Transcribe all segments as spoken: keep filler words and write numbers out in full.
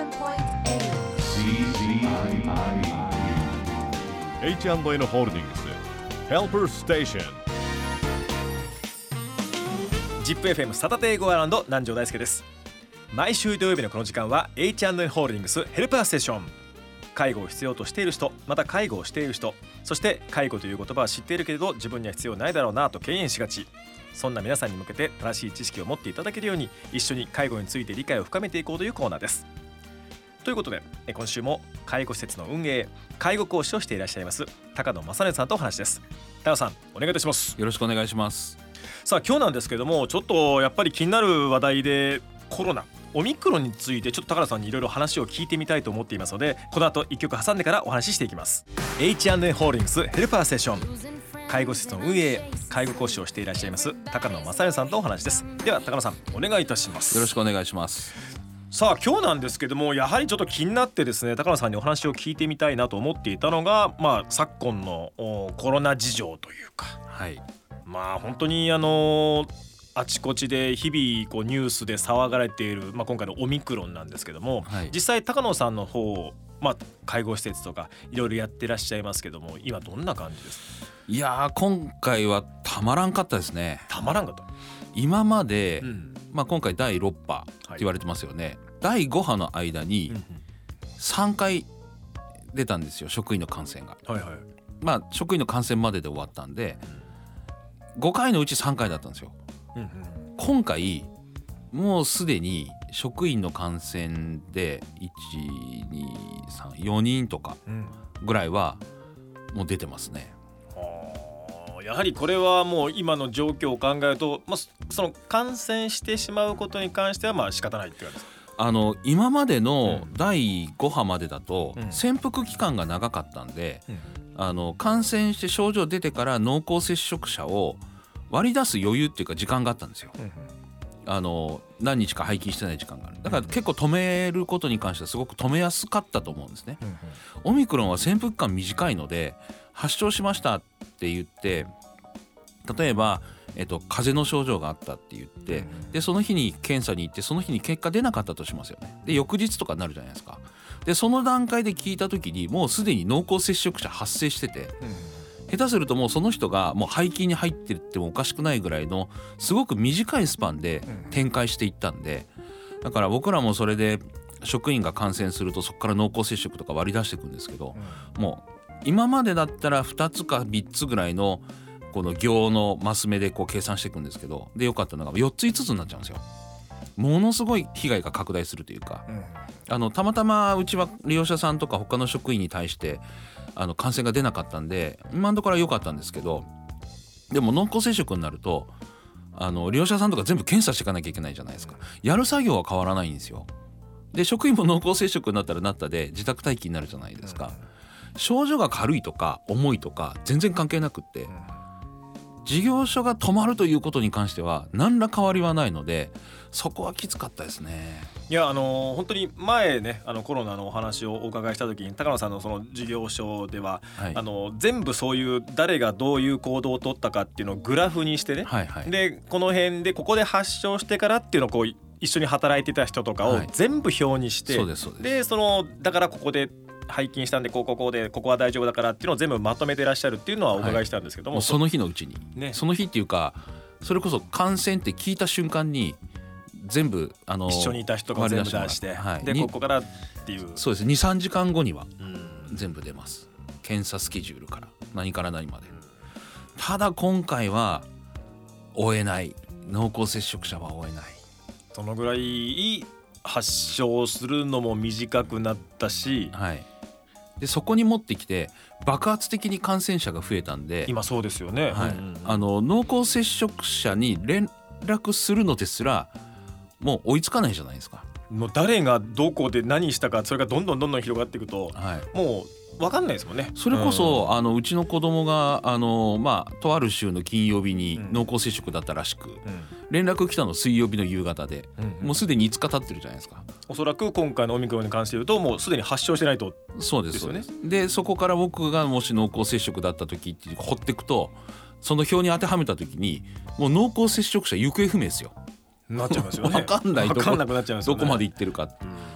エイチアンドエヌ ホールディングス Helper Station。 ジップ エフエム サタデーゴーアラウンド南條大輔です。毎週土曜日のこの時間は エイチアンドエヌ ホールディングスヘルパーステーション。介護を必要としている人、また介護をしている人、そして介護という言葉は知っているけれど自分には必要ないだろうなと敬遠しがち、そんな皆さんに向けて正しい知識を持っていただけるように一緒に介護について理解を深めていこうというコーナーです。ということで今週も介護施設の運営、介護講師をしていらっしゃいます高野正根さんとお話です。高野さん、お願いいたします。 よろしくお願いします。 さあ今日なんですけども、ちょっとやっぱり気になる話題でコロナオミクロンについてちょっと高野さんにいろいろ話を聞いてみたいと思っていますので、この後一曲挟んでからお話ししていきます。 エイチアンドエヌ ホールディングスヘルパーステーション、介護施設の運営、介護講師をしていらっしゃいます高野正根さんとお話です。では高野さん、お願いいたします。 よろしくお願いします。 さあ今日なんですけども、やはりちょっと気になってですね、高野さんにお話を聞いてみたいなと思っていたのが、まあ、昨今のコロナ事情というか、 はい、 まあ本当にあのあちこちで日々こうニュースで騒がれている、まあ、今回のオミクロンなんですけども、はい、実際高野さんの方、まあ、介護施設とかいろいろやってらっしゃいますけども、今どんな感じですか？ いやー今回はたまらんかったですね。 たまらんかった。 今まで、うんまあ、今回だいろく波って言われてますよね、はい、だいご波の間にさんかい出たんですよ、職員の感染が、はいはい、まあ職員の感染までで終わったんで、うん、ごかいのうちさんかいだったんですよ、うんうん、今回もうすでに職員の感染でいち、に、さん、よにんとかぐらいはもう出てますね、 うん、やはりこれはもう今の状況を考えると、まあ、その感染してしまうことに関してはまあ仕方ないっていう感じですか？ あの今までのだいご波までだと潜伏期間が長かったんで、うん、あの感染して症状出てから濃厚接触者を割り出す余裕っていうか時間があったんですよ、うん、あの何日か廃棄してない時間がある。だから結構止めることに関してはすごく止めやすかったと思うんですね、うんうん、オミクロンは潜伏期間短いので、発症しましたって言って例えば、えっと、風邪の症状があったって言って、うん、でその日に検査に行ってその日に結果出なかったとしますよね。で翌日とかになるじゃないですか。でその段階で聞いた時にもうすでに濃厚接触者発生してて、うん、下手するともうその人がもう廃棄に入ってってもおかしくないぐらいのすごく短いスパンで展開していったんで、だから僕らもそれで職員が感染するとそこから濃厚接触とか割り出していくんですけど、うん、もう今までだったらふたつかみっつぐらいのこの行のマス目でこう計算していくんですけど、でよかったのがよっついつつになっちゃうんですよ。ものすごい被害が拡大するというか、うん、あのたまたまうちは利用者さんとか他の職員に対してあの感染が出なかったんで今のところは良かったんですけど、でも濃厚接触になるとあの利用者さんとか全部検査していかなきゃいけないじゃないですか。やる作業は変わらないんですよ。で職員も濃厚接触になったらなったで自宅待機になるじゃないですか、うん、症状が軽いとか重いとか全然関係なくって、うん、事業所が止まるということに関しては何ら変わりはないので、そこはきつかったですね。 いやあのー、本当に前ねあのコロナのお話をお伺いした時に高野さんのその事業所では、はい、あの全部そういう誰がどういう行動を取ったかっていうのをグラフにしてね、はいはい、でこの辺でここで発症してからっていうのをこう一緒に働いてた人とかを全部表にして、はい、そうですそうです。でそのだからここで廃棄したんでこうこうこうでここは大丈夫だからっていうのを全部まとめてらっしゃるっていうのはお伺いしたんですけども、 はい、もうその日のうちに、ね、その日っていうかそれこそ感染って聞いた瞬間に全部あの一緒にいた人が全部出して、はい、でここからっていうそうです にさんじかんごには全部出ます。検査スケジュールから何から何まで。ただ今回は追えない、濃厚接触者は追えない。 そのぐらい発症するのも短くなったし、 はい、でそこに持ってきて爆発的に感染者が増えたんで、 今そうですよね、 はい、 うんうんうん、 あの濃厚接触者に連絡するのですらもう追いつかないじゃないですか。 もう誰がどこで何したかそれがどんどんどんどん広がっていくと、はい、もう分かんないですもんね。 それこそ、うん、あのうちの子供があの、まあ、とある週の金曜日に濃厚接触だったらしく、うん、連絡来たの水曜日の夕方で、うんうん、もうすでにいつか経ってるじゃないですか。 おそらく今回のオミクロンに関して言うともうすでに発症してないと、 そうですよね。でそこから僕がもし濃厚接触だった時って掘っていくとその表に当てはめた時にもう濃厚接触者行方不明ですよ。 なっちゃいますよね。 分かんないどこ、 分かんなくなっちゃいますよね、 どこまで行ってるか、うん、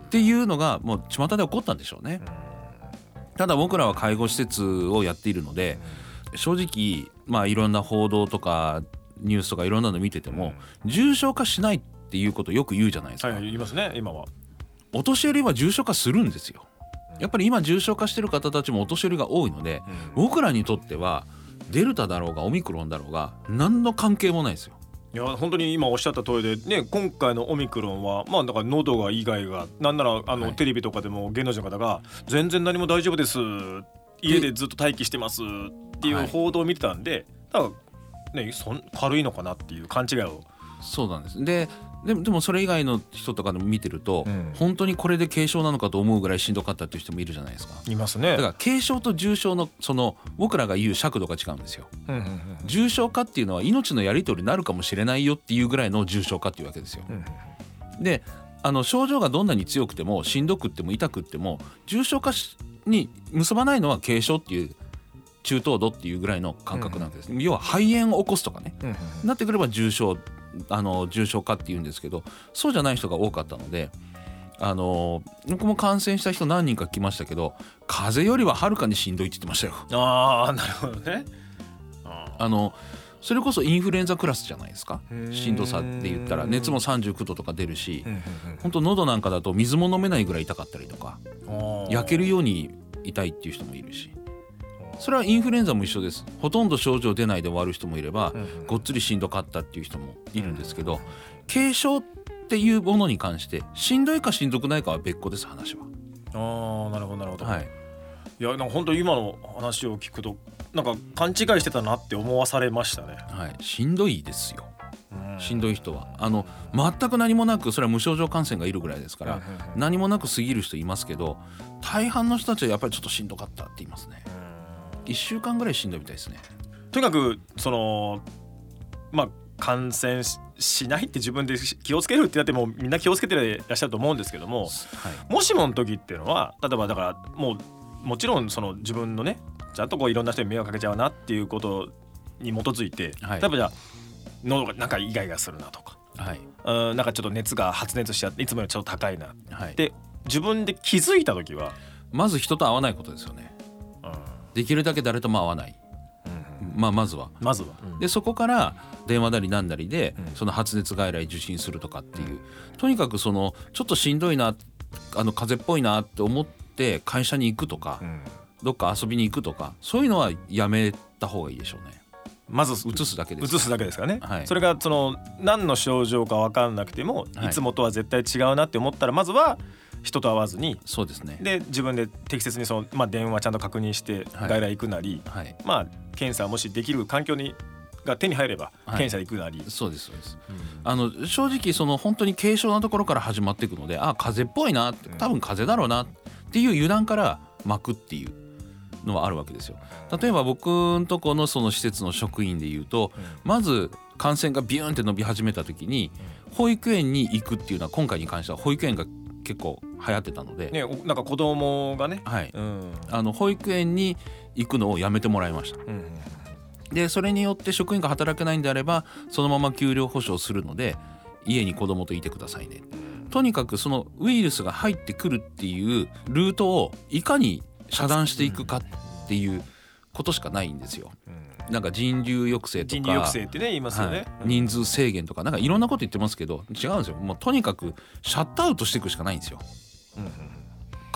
っていうのがもう巷で起こったんでしょうね。ただ僕らは介護施設をやっているので、正直まあいろんな報道とかニュースとかいろんなの見てても、重症化しないっていうことをよく言うじゃないですか。 はい、言いますね。今はお年寄りは重症化するんですよ。やっぱり今重症化してる方たちもお年寄りが多いので、僕らにとってはデルタだろうがオミクロンだろうが何の関係もないですよ。 いや本当に今おっしゃった通りでね、今回のオミクロンはまあだから喉が以外がなんならあの、はい、テレビとかでも芸能人の方が全然何も大丈夫です、家でずっと待機してますっていう報道を見てたんで、だからねそん軽いのかなっていう勘違いを。 そうなんです。ででも、でもそれ以外の人とかでも見てると、うん、本当にこれで軽症なのかと思うぐらいしんどかったっていう人もいるじゃないですか。 いますね。 だから軽症と重症のその僕らが言う尺度が違うんですよ、うんうんうん、重症化っていうのは命のやり取りになるかもしれないよっていうぐらいの重症化っていうわけですよ、うんうん、であの症状がどんなに強くてもしんどくっても痛くっても重症化に結ばないのは軽症っていう中等度っていうぐらいの感覚なんです、うんうん、要は肺炎を起こすとかね、うんうん、なってくれば重症あの重症化っていうんですけど、そうじゃない人が多かったので、あの僕も感染した人何人か来ましたけど、風邪よりははるかにしんどいって言ってましたよ。 ああなるほどね。 ああのそれこそインフルエンザクラスじゃないですか。しんどさって言ったら熱もさんじゅうきゅうどとか出るし、本当喉なんかだと水も飲めないぐらい痛かったりとか、焼けるように痛いっていう人もいるし、それはインフルエンザも一緒です。ほとんど症状出ないで終わる人もいれば、うんうん、ごっつりしんどかったっていう人もいるんですけど、うん、軽症っていうものに関してしんどいかしんどくないかは別個です、話は。 ああなるほどなるほど、 はい、 いやなんか本当に今の話を聞くとなんか勘違いしてたなって思わされましたね、 はい、しんどいですよ。しんどい人はあの全く何もなく、それは無症状感染がいるぐらいですから、うんうんうん、何もなく過ぎる人いますけど、大半の人たちはやっぱりちょっとしんどかったって言いますね。いっしゅうかんぐらいしんどいみたいですね。 とにかくそのまあ感染 し, しないって自分で気をつけるってなってもみんな気をつけていらっしゃると思うんですけども、はい、もしもの時っていうのは例えばだからもうもちろんその自分のねちゃんとこういろんな人に迷惑かけちゃうなっていうことに基づいて、はい、例えばじゃあ喉がなんかイガイガするなとか、はい、うんなんかちょっと熱が発熱しちゃっていつもよりちょっと高いな、はい、で自分で気づいた時はまず人と会わないことですよね。できるだけ誰とも会わない、うんうん、まあまずはまずは、 うん、でそこから電話なりなんなりで、うん、その発熱外来受診するとかっていう、うん、とにかくそのちょっとしんどいなあの風邪っぽいなって思って会社に行くとか、うん、どっか遊びに行くとかそういうのはやめた方がいいでしょうね。 まず移すだけです移すだけですかね、 はい、 それがその何の症状か分かんなくても、はい、いつもとは絶対違うなって思ったらまずは人と会わずに、 そうですね。 で自分で適切にその、まあ、電話ちゃんと確認して外来行くなり、はいはい、まあ検査もしできる環境にが手に入れば検査行くなり、 はい、そうですそうです、うん、あの正直その本当に軽症なところから始まっていくので、あ風邪っぽいなって多分風邪だろうなっていう油断から巻くっていうのはあるわけですよ。例えば僕のとこのその施設の職員でいうと、うん、まず感染がビューンって伸び始めた時に保育園に行くっていうのは今回に関しては保育園が結構流行ってたので、 ね、なんか子供がね、 はいうん、あの保育園に行くのをやめてもらいました、うん、でそれによって職員が働けないんであればそのまま給料保証するので家に子供といてくださいね、うん、とにかくそのウイルスが入ってくるっていうルートをいかに遮断していくかっていうことしかないんですよ、うん、なんか人流抑制とか人流抑制ってね言いますよね、はい、 人数制限とかなんかいろんなこと言ってますけど違うんですよ。もうとにかくシャットアウトしていくしかないんですよ、うんうん、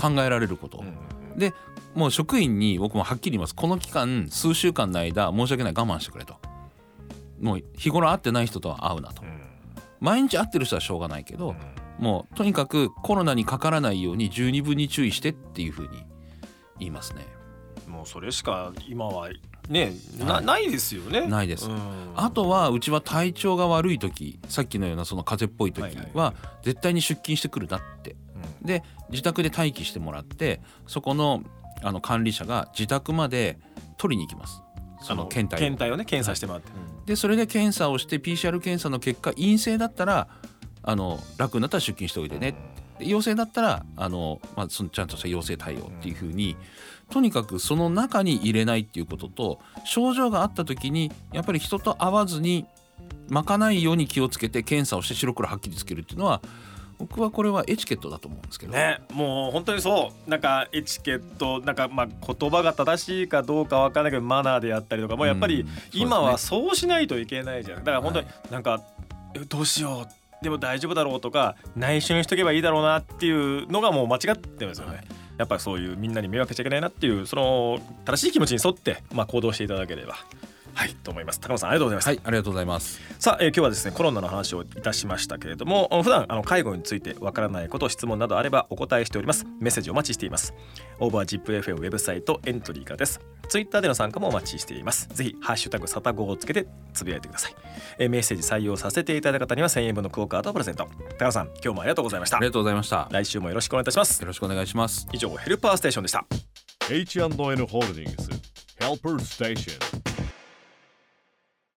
考えられること、うんうん、でもう職員に僕もはっきり言います。この期間数週間の間申し訳ない我慢してくれと。もう日頃会ってない人とは会うなと、うん、毎日会ってる人はしょうがないけど、うん、もうとにかくコロナにかからないように十二分に注意してっていうふうに言いますね。 もうそれしか今はね な,、はい、ないですよね。 ないです、うん、あとはうちは体調が悪い時さっきのようなその風邪っぽい時は絶対に出勤してくるなって、うん、で自宅で待機してもらってそこのあの管理者が自宅まで取りに行きます。その検体を検体をね検査してもらって、はい、 でそれで検査をして ピーシーアール 検査の結果陰性だったらあの楽になったら出勤しておいてね、うん、陽性だったらあの、まあ、そのちゃんとした陽性対応っていう風に、うん、とにかくその中に入れないっていうことと症状があった時にやっぱり人と会わずにまかないように気をつけて検査をして白黒はっきりつけるっていうのは僕はこれはエチケットだと思うんですけどね。もう本当にそうなんかエチケットなんかまあ言葉が正しいかどうか分からないけどマナーであったりとかもうやっぱり今はそうしないといけないじゃん。だから本当になんか、はい、どうしようでも大丈夫だろうとか内緒にしとけばいいだろうなっていうのがもう間違ってるんですよね、はい。やっぱりそういうみんなに迷惑しちゃいけないなっていうその正しい気持ちに沿ってまあ行動していただければはいと思います。高野さんありがとうございました。 はいありがとうございます。 さあ、えー、今日はですねコロナの話をいたしましたけれども普段あの介護についてわからないこと質問などあればお答えしております。メッセージお待ちしています。オーバージップ エフエム ウェブサイトエントリーからです。ツイッターでの参加もお待ちしています。ぜひハッシュタグサタゴをつけてつぶやいてください。えー、メッセージ採用させていただいた方にはせんえんぶんのクオカードをプレゼント。高野さん今日もありがとうございました。 ありがとうございました。 来週もよろしくお願いいたします。 よろしくお願いします。 以上ヘルパーステーションでした。 エイチアンドエヌ ホールディングス Helper Station